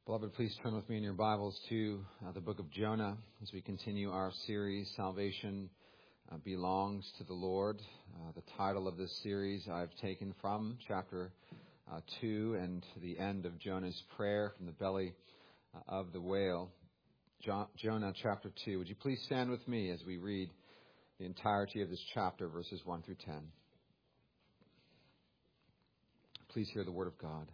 Beloved, please turn with me in your Bibles to the book of Jonah as we continue our series, Salvation Belongs to the Lord. The title of this series I've taken from chapter 2 and the end of Jonah's prayer from the belly of the whale. Jonah chapter 2. Would you please stand with me as we read the entirety of this chapter, verses 1 through 10. Please hear the word of God.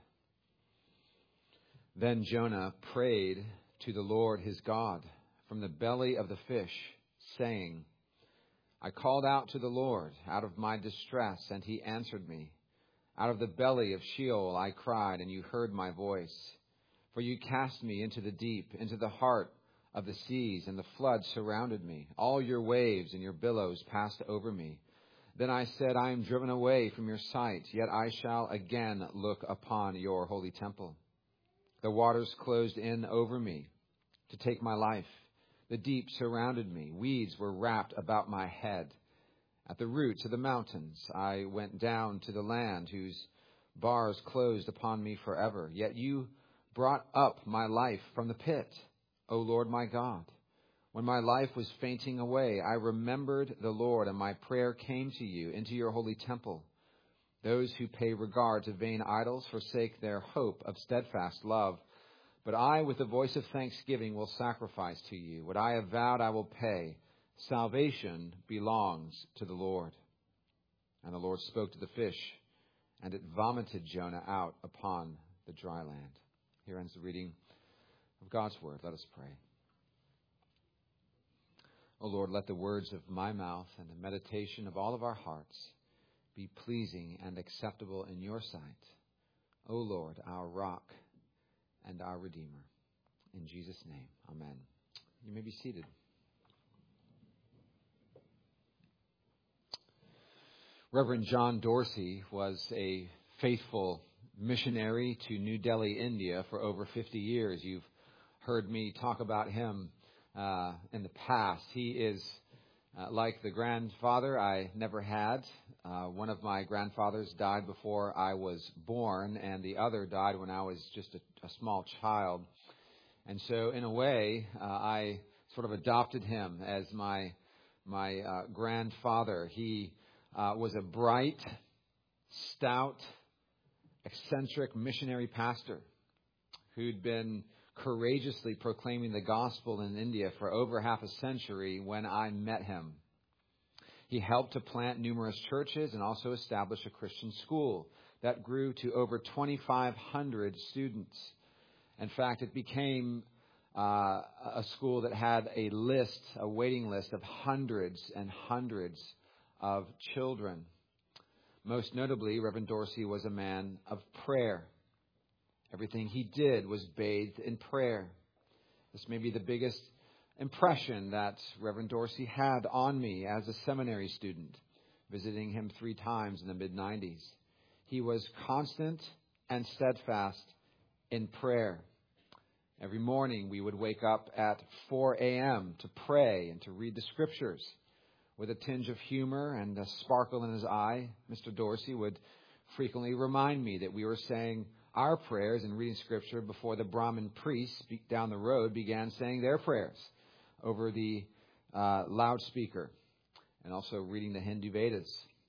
Then Jonah prayed to the Lord his God from the belly of the fish, saying, I called out to the Lord out of my distress, and he answered me. Out of the belly of Sheol I cried, and you heard my voice. For you cast me into the deep, into the heart of the seas, and the flood surrounded me. All your waves and your billows passed over me. Then I said, I am driven away from your sight, yet I shall again look upon your holy temple. The waters closed in over me to take my life. The deep surrounded me. Weeds were wrapped about my head. At the roots of the mountains I went down to the land whose bars closed upon me forever. Yet you brought up my life from the pit, O Lord my God. When my life was fainting away, I remembered the Lord, and my prayer came to you into your holy temple. Those who pay regard to vain idols forsake their hope of steadfast love. But I, with the voice of thanksgiving, will sacrifice to you. What I have vowed I will pay. Salvation belongs to the Lord. And the Lord spoke to the fish, and it vomited Jonah out upon the dry land. Here ends the reading of God's word. Let us pray. O Lord, let the words of my mouth and the meditation of all of our hearts be pleasing and acceptable in your sight, O Lord, our rock and our Redeemer. In Jesus' name, amen. You may be seated. Reverend John Dorsey was a faithful missionary to New Delhi, India for over 50 years. You've heard me talk about him in the past. He is like the grandfather I never had. One of my grandfathers died before I was born, and the other died when I was just a small child. And so, in a way, I sort of adopted him as my grandfather. He was a bright, stout, eccentric missionary pastor who'd been courageously proclaiming the gospel in India for over half a century when I met him. He helped to plant numerous churches and also establish a Christian school that grew to over 2,500 students. In fact, it became a school that had a waiting list of hundreds and hundreds of children. Most notably, Reverend Dorsey was a man of prayer. Everything he did was bathed in prayer. This may be the biggest impression that Reverend Dorsey had on me as a seminary student, visiting him 3 times in the mid-90s. He was constant and steadfast in prayer. Every morning we would wake up at 4 a.m. to pray and to read the scriptures. With a tinge of humor and a sparkle in his eye, Mr. Dorsey would frequently remind me that we were saying our prayers and reading scripture before the Brahmin priests down the road began saying their prayers over the loudspeaker, and also reading the Hindu Vedas.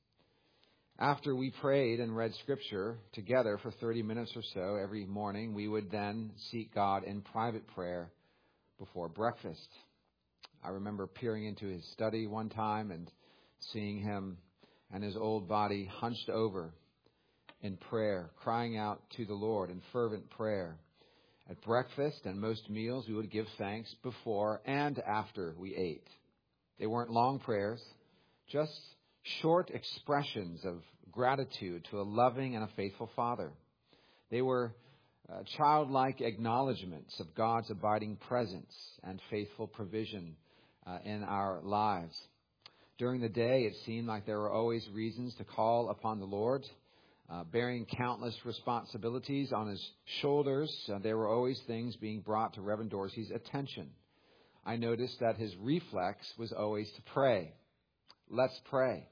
After we prayed and read scripture together for 30 minutes or so every morning, we would then seek God in private prayer before breakfast. I remember peering into his study one time and seeing him and his old body hunched over in prayer, crying out to the Lord in fervent prayer. At breakfast and most meals, we would give thanks before and after we ate. They weren't long prayers, just short expressions of gratitude to a loving and a faithful Father. They were childlike acknowledgments of God's abiding presence and faithful provision in our lives. During the day, it seemed like there were always reasons to call upon the Lord. Bearing countless responsibilities on his shoulders, there were always things being brought to Reverend Dorsey's attention. I noticed that his reflex was always to pray. Let's pray.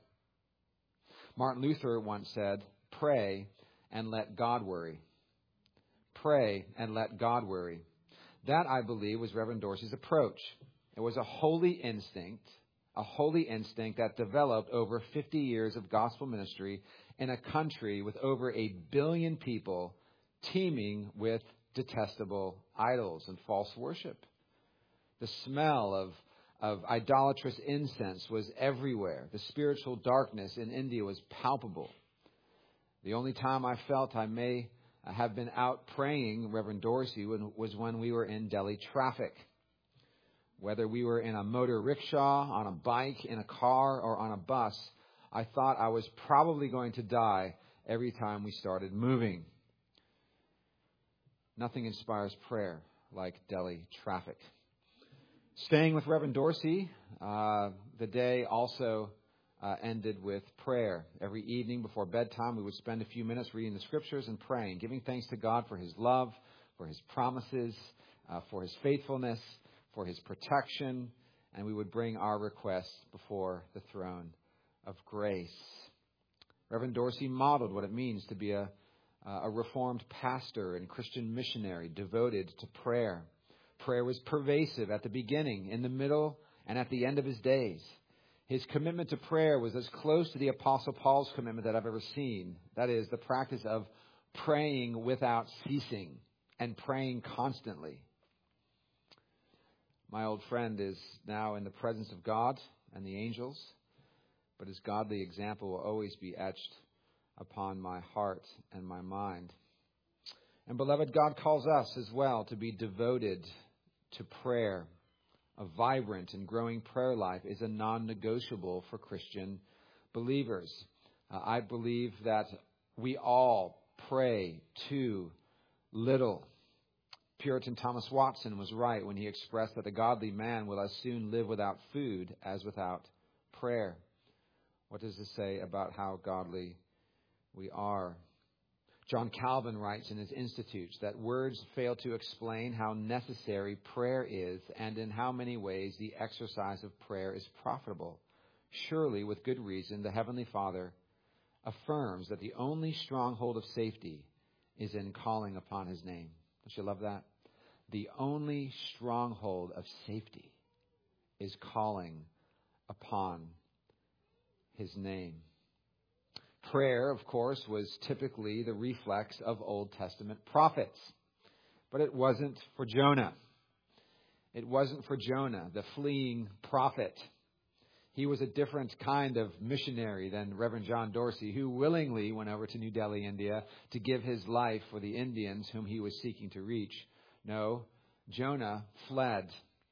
Martin Luther once said, pray and let God worry. pray and let God worry. That, I believe, was Reverend Dorsey's approach. It was a holy instinct that developed over 50 years of gospel ministry in a country with over 1 billion people teeming with detestable idols and false worship. The smell of idolatrous incense was everywhere. The spiritual darkness in India was palpable. The only time I felt I may have been out praying Reverend Dorsey was when we were in Delhi traffic. Whether we were in a motor rickshaw, on a bike, in a car, or on a bus, I thought I was probably going to die every time we started moving. Nothing inspires prayer like Delhi traffic. Staying with Reverend Dorsey, the day also ended with prayer. Every evening before bedtime, we would spend a few minutes reading the scriptures and praying, giving thanks to God for his love, for his promises, for his faithfulness, for his protection, and we would bring our requests before the throne of grace. Reverend Dorsey modeled what it means to be a Reformed pastor and Christian missionary devoted to prayer. Prayer was pervasive at the beginning, in the middle, and at the end of his days. His commitment to prayer was as close to the Apostle Paul's commitment that I've ever seen. That is, the practice of praying without ceasing and praying constantly. My old friend is now in the presence of God and the angels, but his godly example will always be etched upon my heart and my mind. And beloved, God calls us as well to be devoted to prayer. A vibrant and growing prayer life is a non-negotiable for Christian believers. I believe that we all pray too little. Puritan Thomas Watson was right when he expressed that a godly man will as soon live without food as without prayer. What does this say about how godly we are? John Calvin writes in his Institutes that words fail to explain how necessary prayer is and in how many ways the exercise of prayer is profitable. Surely, with good reason, the Heavenly Father affirms that the only stronghold of safety is in calling upon his name. Don't you love that? The only stronghold of safety is calling upon his name. Prayer, of course, was typically the reflex of Old Testament prophets. But it wasn't for Jonah. It wasn't for Jonah, the fleeing prophet. He was a different kind of missionary than Reverend John Dorsey, who willingly went over to New Delhi, India, to give his life for the Indians whom he was seeking to reach. No, Jonah fled.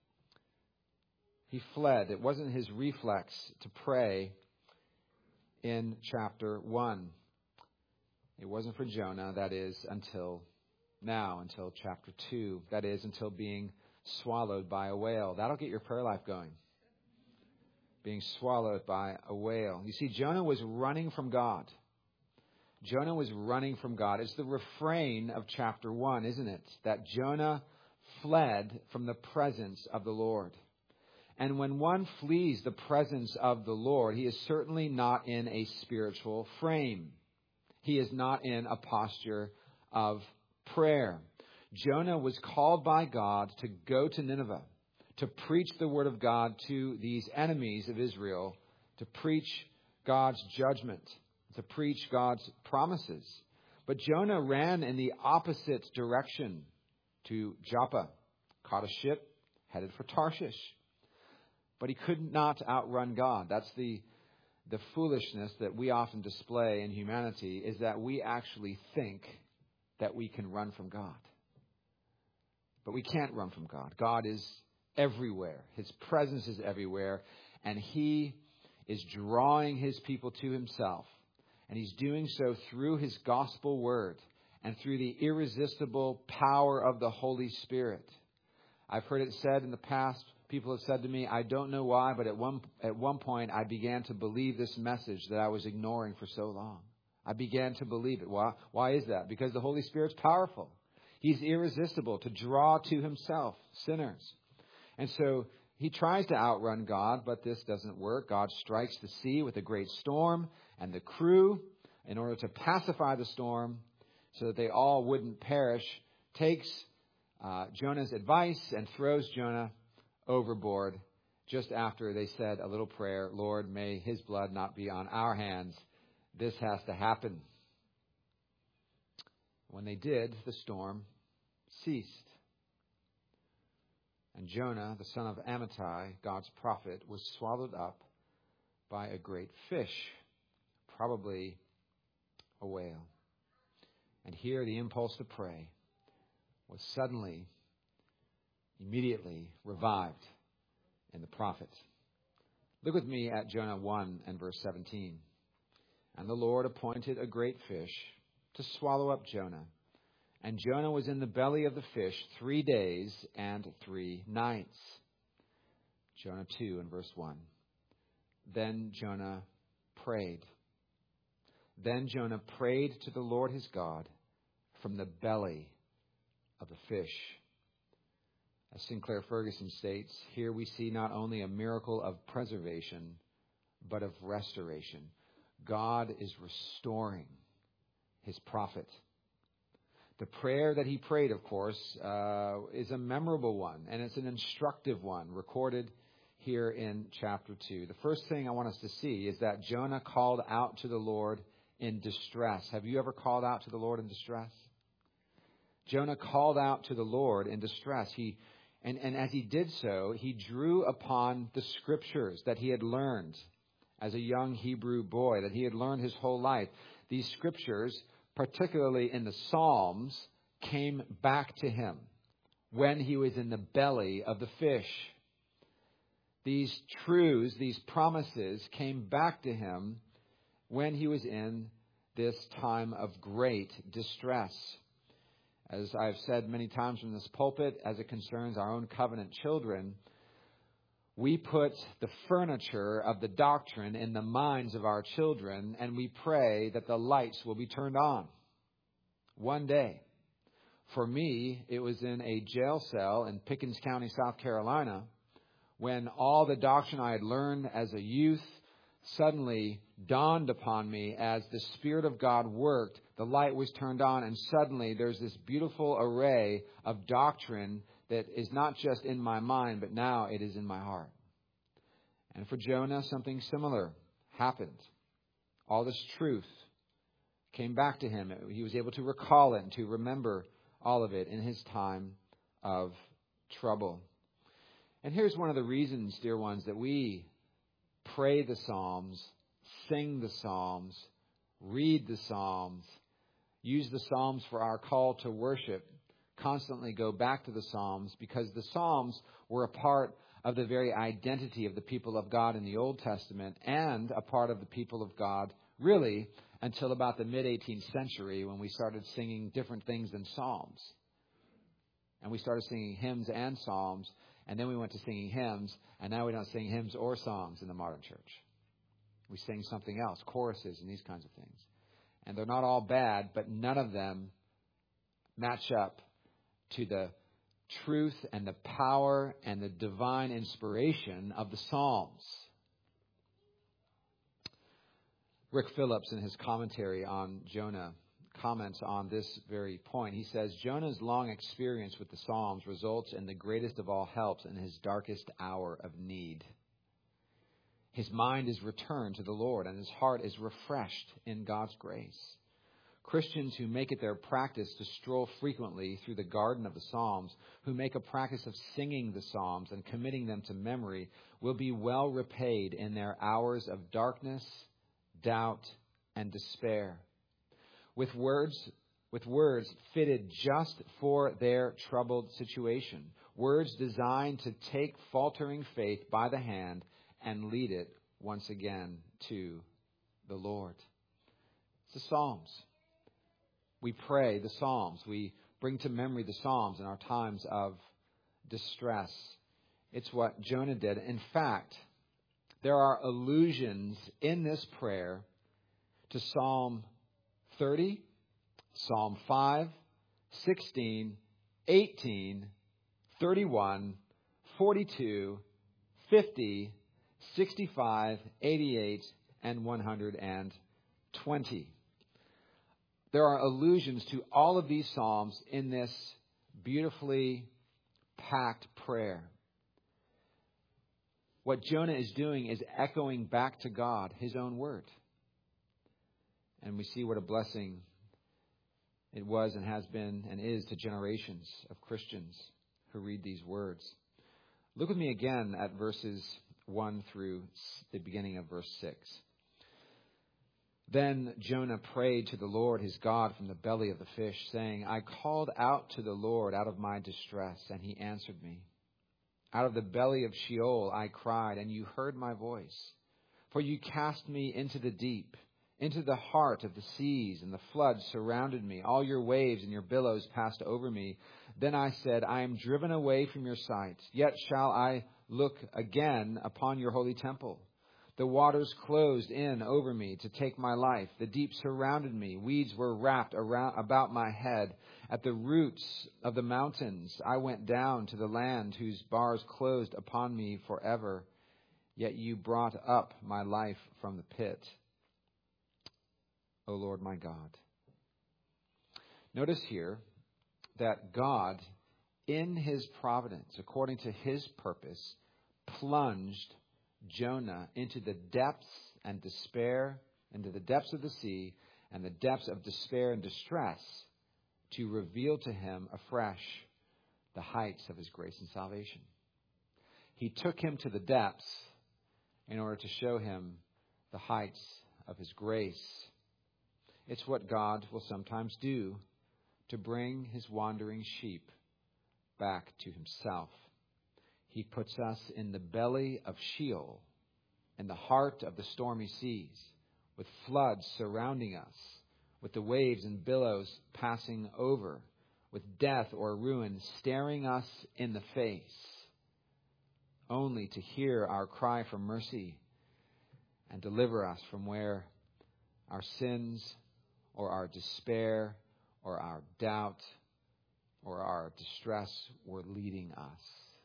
He fled. It wasn't his reflex to pray in chapter 1. It wasn't for Jonah, that is, until chapter 2. That is, until being swallowed by a whale. That'll get your prayer life going. Being swallowed by a whale. You see, Jonah was running from God. Jonah was running from God. It's the refrain of chapter 1, isn't it? That Jonah fled from the presence of the Lord. And when one flees the presence of the Lord, he is certainly not in a spiritual frame. He is not in a posture of prayer. Jonah was called by God to go to Nineveh, to preach the word of God to these enemies of Israel, to preach God's judgment, to preach God's promises. But Jonah ran in the opposite direction to Joppa, caught a ship, headed for Tarshish. But he could not outrun God. That's the foolishness that we often display in humanity, is that we actually think that we can run from God. But we can't run from God. God is everywhere. His presence is everywhere. And he is drawing his people to himself. And he's doing so through his gospel word and through the irresistible power of the Holy Spirit. I've heard it said in the past, people have said to me, I don't know why, but at one point I began to believe this message that I was ignoring for so long. I began to believe it. Why is that? Because the Holy Spirit's powerful. He's irresistible to draw to himself sinners. And so he tries to outrun God, but this doesn't work. God strikes the sea with a great storm, and the crew, in order to pacify the storm so that they all wouldn't perish, takes Jonah's advice and throws Jonah overboard just after they said a little prayer, Lord, may his blood not be on our hands. This has to happen. When they did, the storm ceased. And Jonah, the son of Amittai, God's prophet, was swallowed up by a great fish, probably a whale. And here the impulse to pray was suddenly, immediately revived in the prophet. Look with me at Jonah 1 and verse 17. And the Lord appointed a great fish to swallow up Jonah. And Jonah was in the belly of the fish 3 days and 3 nights. Jonah 2 and verse 1. Then Jonah prayed. Then Jonah prayed to the Lord his God from the belly of the fish. As Sinclair Ferguson states, here we see not only a miracle of preservation, but of restoration. God is restoring his prophet. The prayer that he prayed, of course, is a memorable one, and it's an instructive one, recorded here in chapter 2. The first thing I want us to see is that Jonah called out to the Lord in distress. Have you ever called out to the Lord in distress? Jonah called out to the Lord in distress. And as he did so, he drew upon the scriptures that he had learned as a young Hebrew boy, that he had learned his whole life. These scriptures, particularly in the Psalms, came back to him when he was in the belly of the fish. These truths, these promises came back to him when he was in this time of great distress. As I've said many times from this pulpit, as it concerns our own covenant children, we put the furniture of the doctrine in the minds of our children, and we pray that the lights will be turned on one day. For me, it was in a jail cell in Pickens County, South Carolina, when all the doctrine I had learned as a youth suddenly dawned upon me as the Spirit of God worked. The light was turned on, and suddenly there's this beautiful array of doctrine that is not just in my mind, but now it is in my heart. And for Jonah, something similar happened. All this truth came back to him. He was able to recall it and to remember all of it in his time of trouble. And here's one of the reasons, dear ones, that we pray the Psalms, sing the Psalms, read the Psalms, use the Psalms for our call to worship, constantly go back to the Psalms, because the Psalms were a part of the very identity of the people of God in the Old Testament, and a part of the people of God, really, until about the mid-18th century, when we started singing different things than Psalms. And we started singing hymns and Psalms, and then we went to singing hymns, and now we don't sing hymns or songs in the modern church. We sing something else, choruses and these kinds of things. And they're not all bad, but none of them match up to the truth and the power and the divine inspiration of the Psalms. Rick Phillips, in his commentary on Jonah, comments on this very point. He says, Jonah's long experience with the Psalms results in the greatest of all helps in his darkest hour of need. His mind is returned to the Lord, and his heart is refreshed in God's grace. Christians who make it their practice to stroll frequently through the garden of the Psalms, who make a practice of singing the Psalms and committing them to memory, will be well repaid in their hours of darkness, doubt, and despair. With words fitted just for their troubled situation. Words designed to take faltering faith by the hand and lead it once again to the Lord. It's the Psalms. We pray the Psalms. We bring to memory the Psalms in our times of distress. It's what Jonah did. In fact, there are allusions in this prayer to Psalm 30, Psalm 5, 16, 18, 31, 42, 50, 65, 88, and 120. There are allusions to all of these Psalms in this beautifully packed prayer. What Jonah is doing is echoing back to God his own word. And we see what a blessing it was and has been and is to generations of Christians who read these words. Look with me again at verses 1 through the beginning of verse 6. Then Jonah prayed to the Lord his God from the belly of the fish, saying, I called out to the Lord out of my distress, and he answered me. Out of the belly of Sheol I cried, and you heard my voice. For you cast me into the deep, into the heart of the seas, and the floods surrounded me. All your waves and your billows passed over me. Then I said, I am driven away from your sight. Yet shall I look again upon your holy temple. The waters closed in over me to take my life. The deep surrounded me. Weeds were wrapped about my head. At the roots of the mountains I went down to the land whose bars closed upon me forever. Yet you brought up my life from the pit, O Lord my God. Notice here that God, in his providence, according to his purpose, plunged Jonah into the depths and despair, into the depths of the sea and the depths of despair and distress to reveal to him afresh the heights of his grace and salvation. He took him to the depths in order to show him the heights of his grace. It's what God will sometimes do to bring his wandering sheep back to himself. He puts us in the belly of Sheol, in the heart of the stormy seas, with floods surrounding us, with the waves and billows passing over, with death or ruin staring us in the face, only to hear our cry for mercy and deliver us from where our sins or our despair or our doubt or our distress were leading us.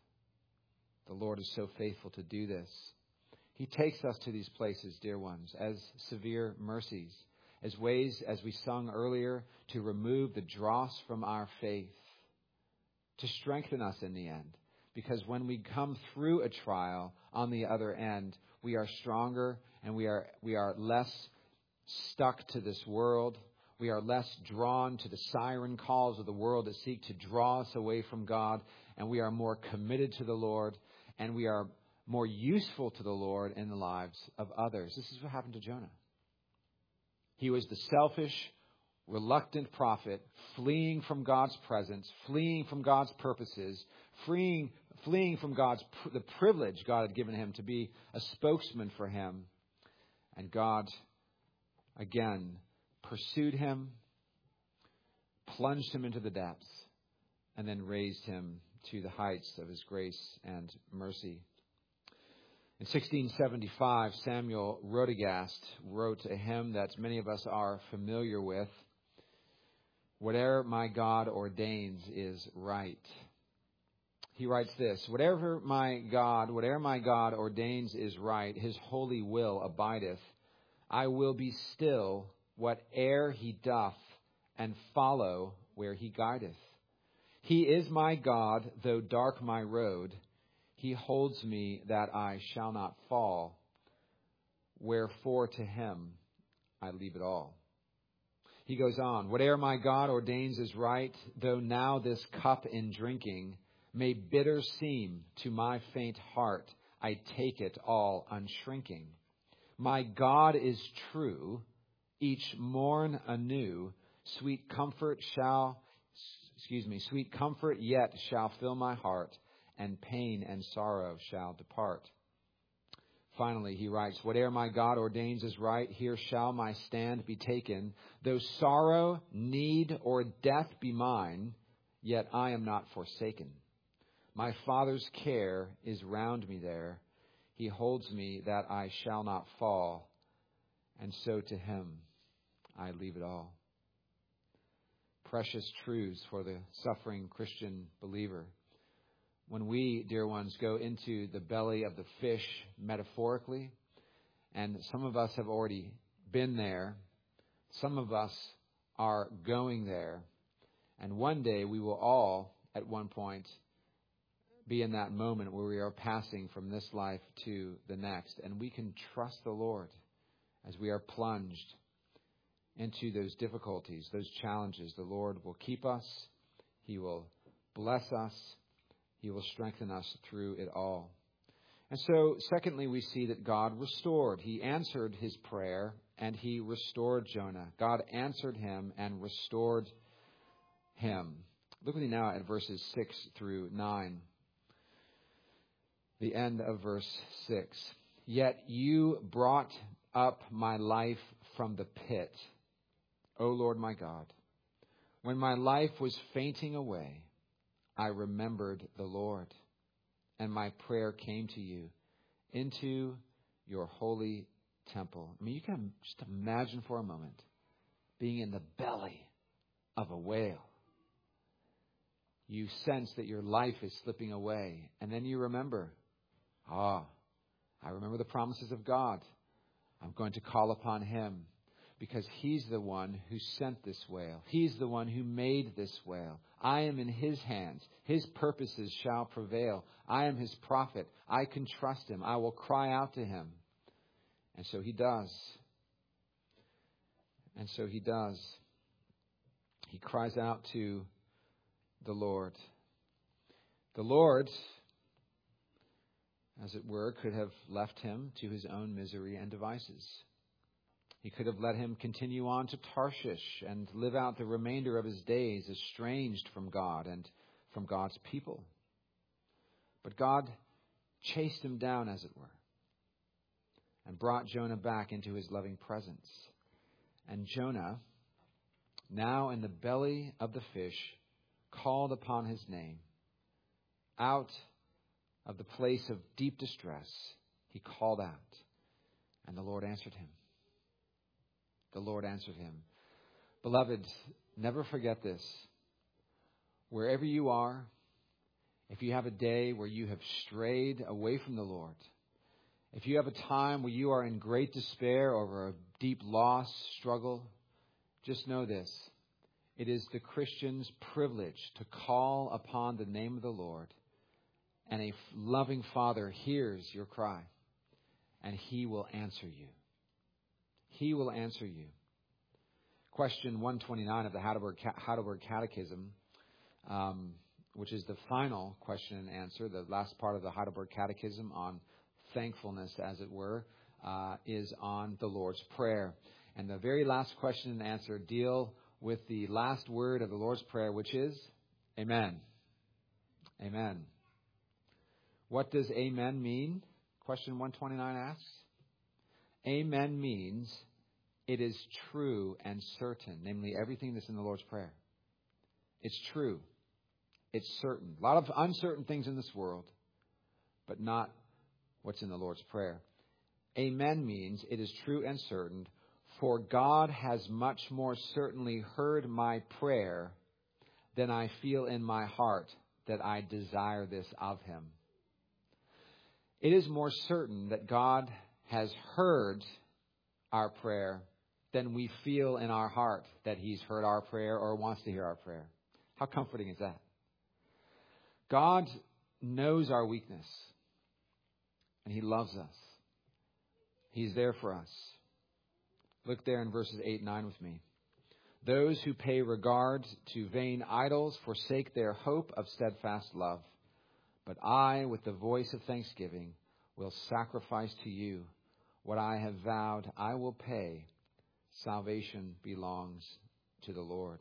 The Lord is so faithful to do this. He takes us to these places, dear ones, as severe mercies, as ways, as we sung earlier, to remove the dross from our faith, to strengthen us in the end. Because when we come through a trial on the other end, we are stronger and we are less stuck to this world. We are less drawn to the siren calls of the world that seek to draw us away from God. And we are more committed to the Lord. And we are more useful to the Lord in the lives of others. This is what happened to Jonah. He was the selfish, reluctant prophet, fleeing from God's presence, fleeing from God's purposes, fleeing from the privilege God had given him to be a spokesman for him. And God, again, pursued him, plunged him into the depths, and then raised him to the heights of his grace and mercy. In 1675, Samuel Rodegast wrote a hymn that many of us are familiar with. Whatever my God ordains is right. He writes this: Whatever my God ordains is right, his holy will abideth. I will be still whate'er he doth, and follow where he guideth. He is my God, though dark my road. He holds me that I shall not fall. Wherefore to him I leave it all. He goes on, whate'er my God ordains is right, though now this cup in drinking may bitter seem to my faint heart, I take it all unshrinking. My God is true, each morn anew, sweet comfort yet shall fill my heart, and pain and sorrow shall depart. Finally, he writes, whate'er my God ordains is right, here shall my stand be taken. Though sorrow, need, or death be mine, yet I am not forsaken. My Father's care is round me there. He holds me that I shall not fall, and so to him I leave it all. Precious truths for the suffering Christian believer. When we, dear ones, go into the belly of the fish metaphorically, and some of us have already been there, some of us are going there, and one day we will all at one point be in that moment where we are passing from this life to the next. And we can trust the Lord as we are plunged into those difficulties, those challenges. The Lord will keep us. He will bless us. He will strengthen us through it all. And so, secondly, we see that God restored. He answered his prayer and he restored Jonah. God answered him and restored him. Look with me now at verses 6 through 9. The end of verse 6. Yet you brought up my life from the pit, O Lord my God. When my life was fainting away, I remembered the Lord, and my prayer came to you into your holy temple. I mean, you can just imagine for a moment being in the belly of a whale. You sense that your life is slipping away, and then you remember, I remember the promises of God. I'm going to call upon him because he's the one who sent this whale. He's the one who made this whale. I am in his hands. His purposes shall prevail. I am his prophet. I can trust him. I will cry out to him. And so he does. And so he does. He cries out to the Lord. The Lord, as it were, could have left him to his own misery and devices. He could have let him continue on to Tarshish and live out the remainder of his days estranged from God and from God's people. But God chased him down, as it were, and brought Jonah back into his loving presence. And Jonah, now in the belly of the fish, called upon his name. Out of the place of deep distress, he called out, and the Lord answered him. The Lord answered him. Beloved, never forget this. Wherever you are, if you have a day where you have strayed away from the Lord, if you have a time where you are in great despair over a deep loss, struggle, just know this. It is the Christian's privilege to call upon the name of the Lord, and a loving Father hears your cry, and he will answer you. He will answer you. Question 129 of the Heidelberg Catechism, which is the final question and answer, the last part of the Heidelberg Catechism on thankfulness, as it were, is on the Lord's Prayer. And the very last question and answer deal with the last word of the Lord's Prayer, which is Amen. Amen. What does Amen mean? Question 129 asks. Amen means it is true and certain, namely everything that's in the Lord's Prayer. It's true. It's certain. A lot of uncertain things in this world, but not what's in the Lord's Prayer. Amen means it is true and certain, for God has much more certainly heard my prayer than I feel in my heart that I desire this of him. It is more certain that God has heard our prayer than we feel in our heart that he's heard our prayer or wants to hear our prayer. How comforting is that? God knows our weakness, and he loves us. He's there for us. Look there in verses 8 and 9 with me. Those who pay regard to vain idols forsake their hope of steadfast love. But I, with the voice of thanksgiving, will sacrifice to you what I have vowed I will pay. Salvation belongs to the Lord.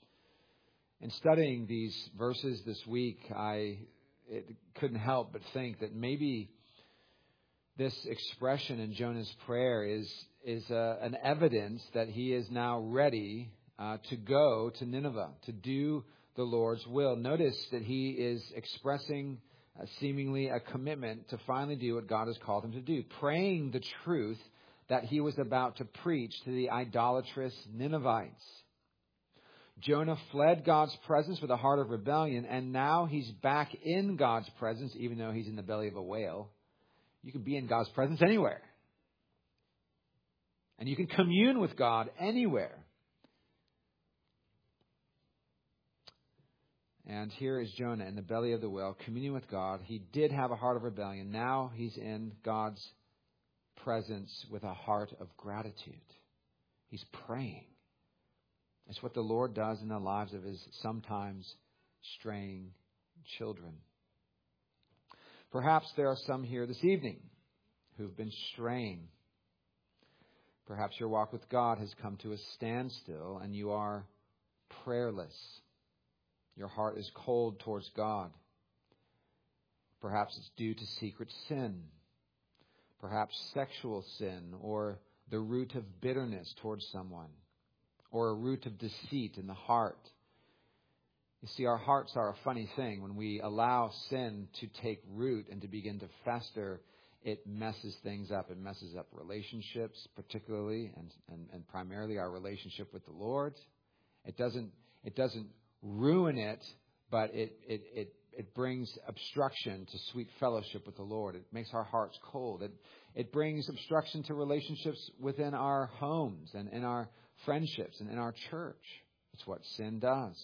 In studying these verses this week, I couldn't help but think that maybe this expression in Jonah's prayer is an evidence that he is now ready to go to Nineveh, to do the Lord's will. Notice that he is expressing seemingly a commitment to finally do what God has called him to do, praying the truth that he was about to preach to the idolatrous Ninevites. Jonah fled God's presence with a heart of rebellion, and now he's back in God's presence, even though he's in the belly of a whale. You can be in God's presence anywhere. And you can commune with God anywhere. And here is Jonah in the belly of the whale, communing with God. He did have a heart of rebellion. Now he's in God's presence with a heart of gratitude. He's praying. It's what the Lord does in the lives of his sometimes straying children. Perhaps there are some here this evening who've been straying. Perhaps your walk with God has come to a standstill and you are prayerless. Your heart is cold towards God. Perhaps it's due to secret sin. Perhaps sexual sin, or the root of bitterness towards someone, or a root of deceit in the heart. You see, our hearts are a funny thing. When we allow sin to take root and to begin to fester, it messes things up. It messes up relationships, particularly and primarily our relationship with the Lord. It doesn't ruin it, but it brings obstruction to sweet fellowship with the Lord. It makes our hearts cold. It brings obstruction to relationships within our homes and in our friendships and in our church. It's what sin does.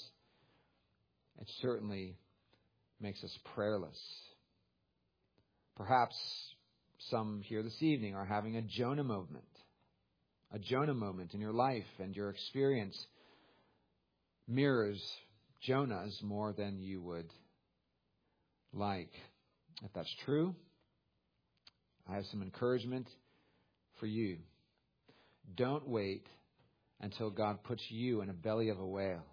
It certainly makes us prayerless. Perhaps some here this evening are having a Jonah moment. A Jonah moment in your life, and your experience mirrors Jonah's more than you would like. If that's true, I have some encouragement for you. Don't wait until God puts you in a belly of a whale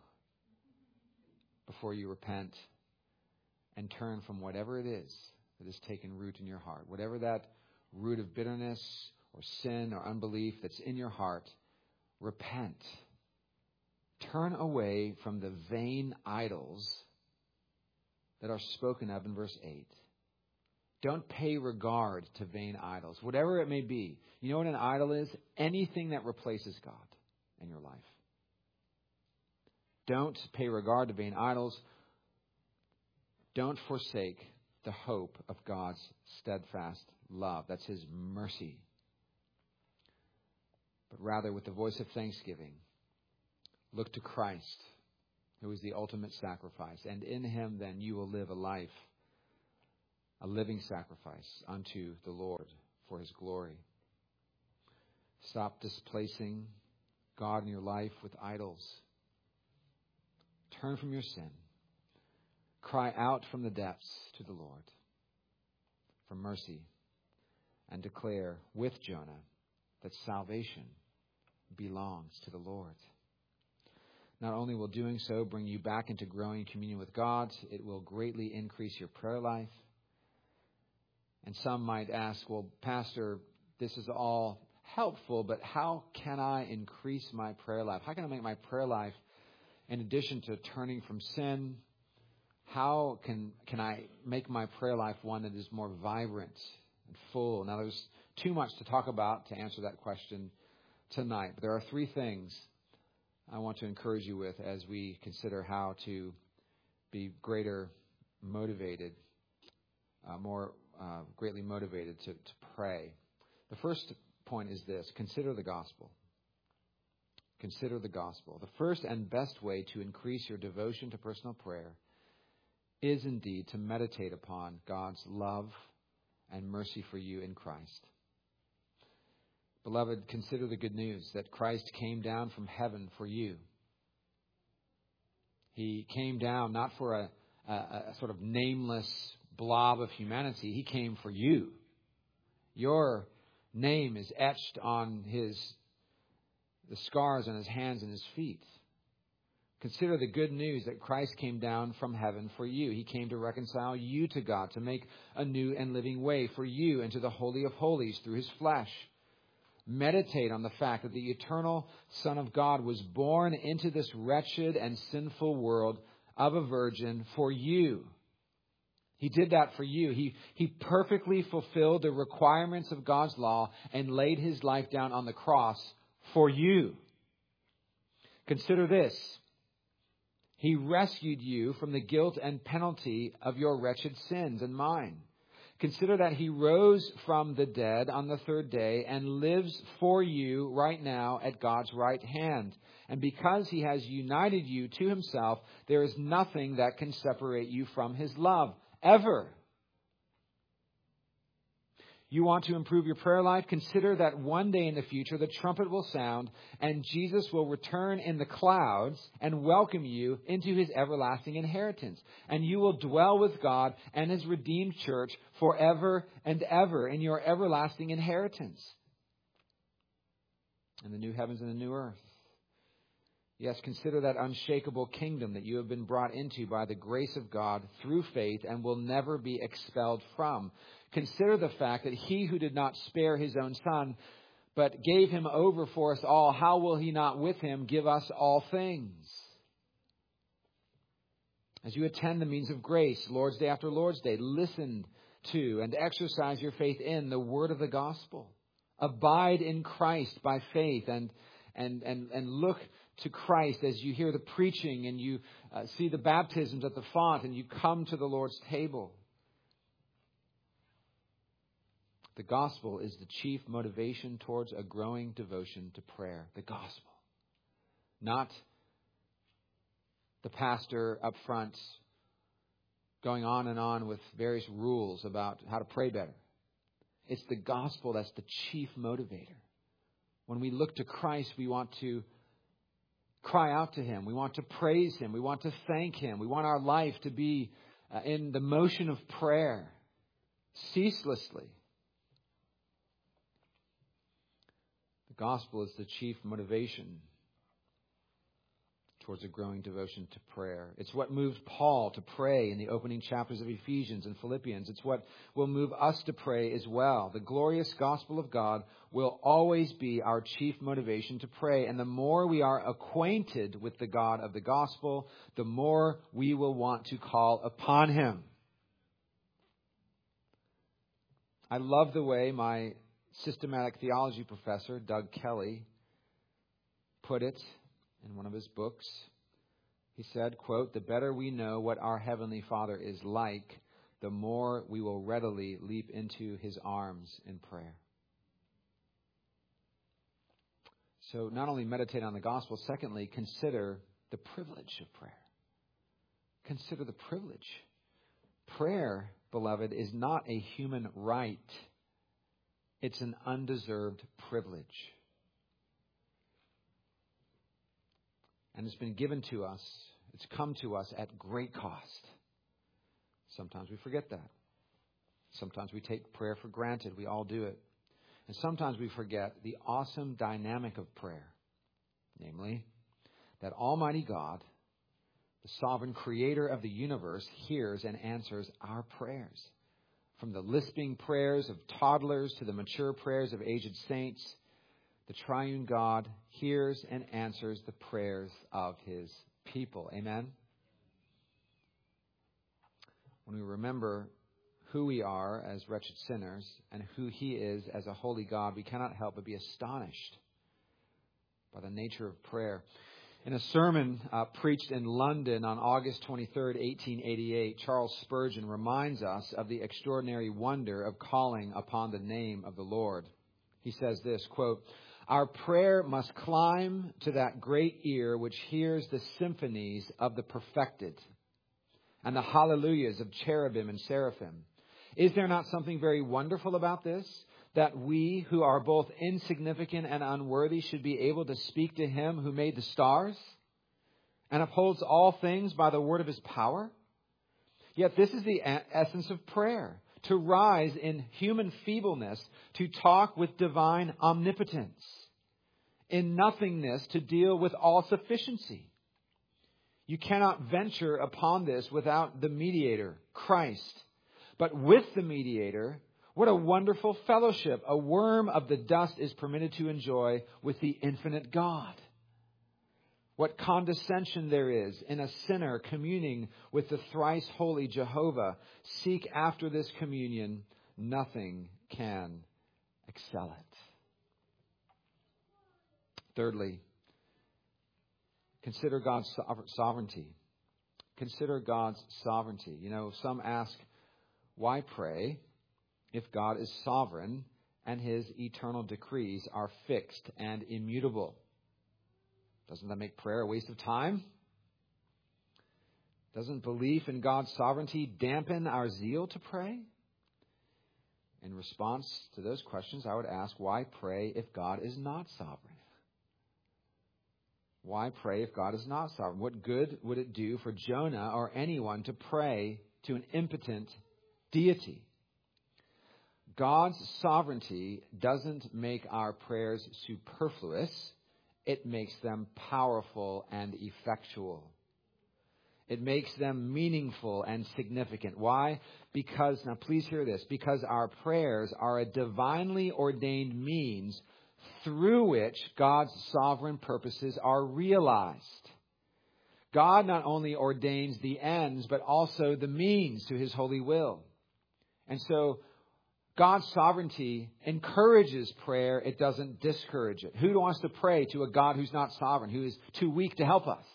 before you repent and turn from whatever it is that has taken root in your heart. Whatever that root of bitterness or sin or unbelief that's in your heart, repent. Turn away from the vain idols that are spoken of in verse 8. Don't pay regard to vain idols, whatever it may be. You know what an idol is? Anything that replaces God in your life. Don't pay regard to vain idols. Don't forsake the hope of God's steadfast love. That's His mercy. But rather, with the voice of thanksgiving, look to Christ, who is the ultimate sacrifice. And in Him, then, you will live a life, a living sacrifice unto the Lord for His glory. Stop displacing God in your life with idols. Turn from your sin. Cry out from the depths to the Lord for mercy, and declare with Jonah that salvation belongs to the Lord. Not only will doing so bring you back into growing communion with God, it will greatly increase your prayer life. And some might ask, well, Pastor, this is all helpful, but how can I increase my prayer life? How can I make my prayer life, in addition to turning from sin, how can I make my prayer life one that is more vibrant and full? Now, there's too much to talk about to answer that question tonight, but there are three things I want to encourage you with as we consider how to be greater motivated, more greatly motivated to pray. The first point is this: consider the gospel. Consider the gospel. The first and best way to increase your devotion to personal prayer is indeed to meditate upon God's love and mercy for you in Christ. Beloved, consider the good news that Christ came down from heaven for you. He came down not for a sort of nameless blob of humanity. He came for you. Your name is etched on the scars on His hands and His feet. Consider the good news that Christ came down from heaven for you. He came to reconcile you to God, to make a new and living way for you into the Holy of Holies through His flesh. Meditate on the fact that the eternal Son of God was born into this wretched and sinful world of a virgin for you. He did that for you. He perfectly fulfilled the requirements of God's law and laid His life down on the cross for you. Consider this: He rescued you from the guilt and penalty of your wretched sins and mine. Consider that he rose from the dead on the third day and lives for you right now at God's right hand. And because he has united you to himself, there is nothing that can separate you from his love, ever. You want to improve your prayer life? Consider that one day in the future the trumpet will sound and Jesus will return in the clouds and welcome you into his everlasting inheritance. And you will dwell with God and his redeemed church forever and ever in your everlasting inheritance. In the new heavens and the new earth. Yes, consider that unshakable kingdom that you have been brought into by the grace of God through faith and will never be expelled from. Consider the fact that he who did not spare his own son, but gave him over for us all, how will he not with him give us all things? As you attend the means of grace, Lord's Day after Lord's Day, listen to and exercise your faith in the word of the gospel. Abide in Christ by faith and look to Christ as you hear the preaching and you see the baptisms at the font and you come to the Lord's table. The gospel is the chief motivation towards a growing devotion to prayer. The gospel. Not the pastor up front going on and on with various rules about how to pray better. It's the gospel that's the chief motivator. When we look to Christ, we want to cry out to him. We want to praise him. We want to thank him. We want our life to be in the motion of prayer ceaselessly. The gospel is the chief motivation towards a growing devotion to prayer. It's what moved Paul to pray in the opening chapters of Ephesians and Philippians. It's what will move us to pray as well. The glorious gospel of God will always be our chief motivation to pray. And the more we are acquainted with the God of the gospel, the more we will want to call upon him. I love the way my systematic theology professor, Doug Kelly, put it in one of his books. He said, quote, "The better we know what our Heavenly Father is like, the more we will readily leap into his arms in prayer." So not only meditate on the gospel, secondly, consider the privilege of prayer. Consider the privilege. Prayer, beloved, is not a human right. It's an undeserved privilege. And it's been given to us. It's come to us at great cost. Sometimes we forget that. Sometimes we take prayer for granted. We all do it. And sometimes we forget the awesome dynamic of prayer. Namely, that Almighty God, the sovereign creator of the universe, hears and answers our prayers. From the lisping prayers of toddlers to the mature prayers of aged saints, the triune God hears and answers the prayers of his people. Amen? When we remember who we are as wretched sinners and who he is as a holy God, we cannot help but be astonished by the nature of prayer. In a sermon preached in London on August 23rd, 1888, Charles Spurgeon reminds us of the extraordinary wonder of calling upon the name of the Lord. He says this, quote, "Our prayer must climb to that great ear which hears the symphonies of the perfected and the hallelujahs of cherubim and seraphim. Is there not something very wonderful about this? That we, who are both insignificant and unworthy, should be able to speak to him who made the stars and upholds all things by the word of his power? Yet this is the essence of prayer, to rise in human feebleness, to talk with divine omnipotence, in nothingness to deal with all sufficiency. You cannot venture upon this without the mediator, Christ. But with the mediator, what a wonderful fellowship a worm of the dust is permitted to enjoy with the infinite God. What condescension there is in a sinner communing with the thrice holy Jehovah. Seek after this communion. Nothing can excel it." Thirdly, consider God's sovereignty. Consider God's sovereignty. You know, some ask, why pray? if God is sovereign and his eternal decrees are fixed and immutable? Doesn't that make prayer a waste of time? Doesn't belief in God's sovereignty dampen our zeal to pray? In response to those questions, I would ask, why pray if God is not sovereign? Why pray if God is not sovereign? What good would it do for Jonah or anyone to pray to an impotent deity? God's sovereignty doesn't make our prayers superfluous. It makes them powerful and effectual. It makes them meaningful and significant. Why? Because, now please hear this, because our prayers are a divinely ordained means through which God's sovereign purposes are realized. God not only ordains the ends, but also the means to his holy will. And so God's sovereignty encourages prayer. It doesn't discourage it. Who wants to pray to a God who's not sovereign, who is too weak to help us?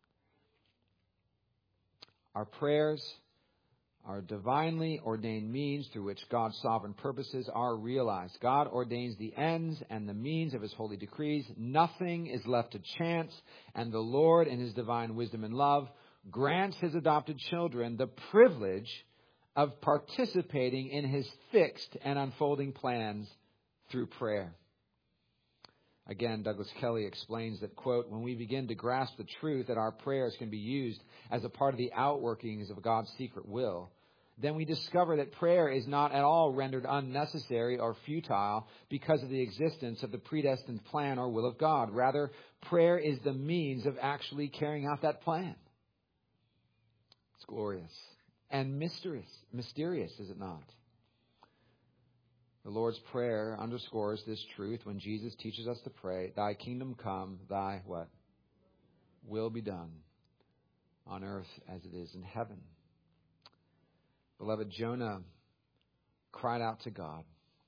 Our prayers are divinely ordained means through which God's sovereign purposes are realized. God ordains the ends and the means of his holy decrees. Nothing is left to chance, and the Lord, in his divine wisdom and love, grants his adopted children the privilege of participating in his fixed and unfolding plans through prayer. Again, Douglas Kelly explains that, quote, when we begin to grasp the truth that our prayers can be used as a part of the outworkings of God's secret will, then we discover that prayer is not at all rendered unnecessary or futile because of the existence of the predestined plan or will of God. Rather, prayer is the means of actually carrying out that plan. It's glorious and mysterious, is it not? The Lord's Prayer underscores this truth when Jesus teaches us to pray, thy kingdom come, thy what? Will be done on earth as it is in heaven. Beloved, Jonah cried out to God,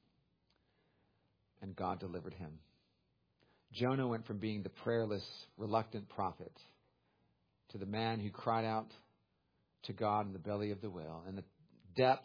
and God delivered him. Jonah went from being the prayerless, reluctant prophet to the man who cried out to God in the belly of the whale, in the depths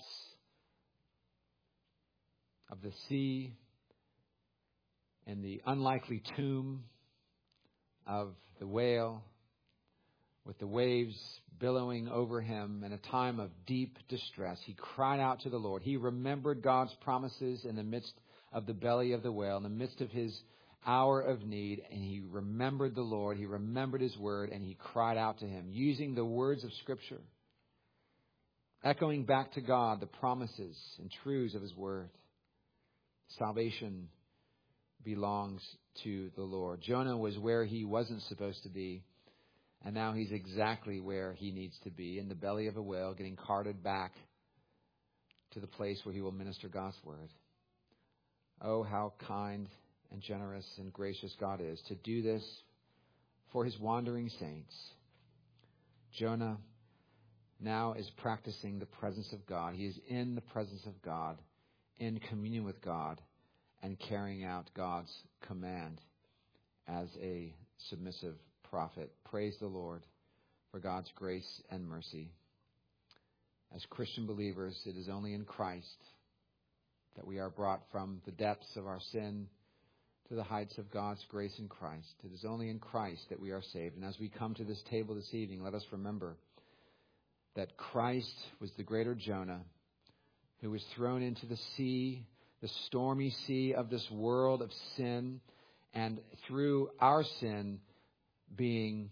of the sea, in the unlikely tomb of the whale, with the waves billowing over him in a time of deep distress. He cried out to the Lord. He remembered God's promises in the midst of the belly of the whale, in the midst of his hour of need, and he remembered the Lord. He remembered his word, and he cried out to him, using the words of Scripture, echoing back to God the promises and truths of his word. Salvation belongs to the Lord. Jonah was where he wasn't supposed to be, and now he's exactly where he needs to be, in the belly of a whale, getting carted back to the place where he will minister God's word. Oh, how kind and generous and gracious God is to do this for his wandering saints. Jonah now is practicing the presence of God. He is in the presence of God, in communion with God, and carrying out God's command as a submissive prophet. Praise the Lord for God's grace and mercy. As Christian believers, it is only in Christ that we are brought from the depths of our sin to the heights of God's grace in Christ. It is only in Christ that we are saved. And as we come to this table this evening, let us remember that Christ was the greater Jonah, who was thrown into the sea, the stormy sea of this world of sin, and through our sin being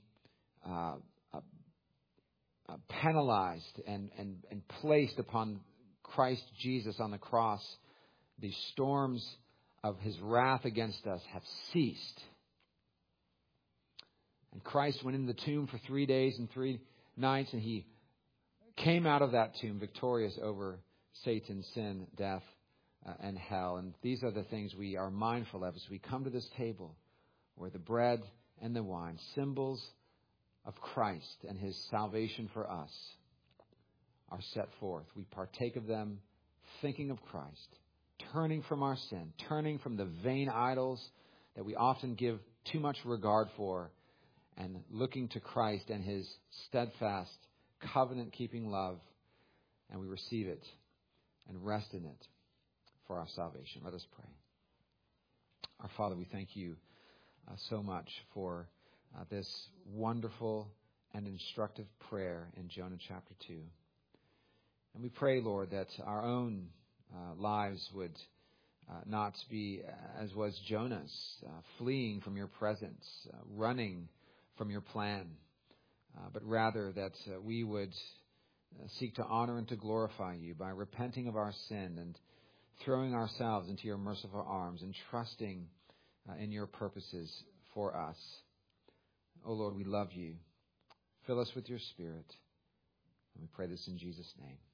penalized and placed upon Christ Jesus on the cross, the storms of his wrath against us have ceased. And Christ went in the tomb for 3 days and 3 nights, and he came out of that tomb victorious over Satan, sin, death, and hell. And these are the things we are mindful of as we come to this table, where the bread and the wine, symbols of Christ and his salvation for us, are set forth. We partake of them thinking of Christ, turning from our sin, turning from the vain idols that we often give too much regard for, and looking to Christ and his steadfast, covenant-keeping love, and we receive it and rest in it. for our salvation. Let us pray. Our Father, we thank you so much for this wonderful and instructive prayer in Jonah chapter 2. And we pray, Lord, that our own lives would not be as was Jonah's, fleeing from your presence, running from your plan, but rather that we would seek to honor and to glorify you by repenting of our sin and throwing ourselves into your merciful arms and trusting in your purposes for us. Oh Lord, we love you. Fill us with your Spirit. And we pray this in Jesus' name.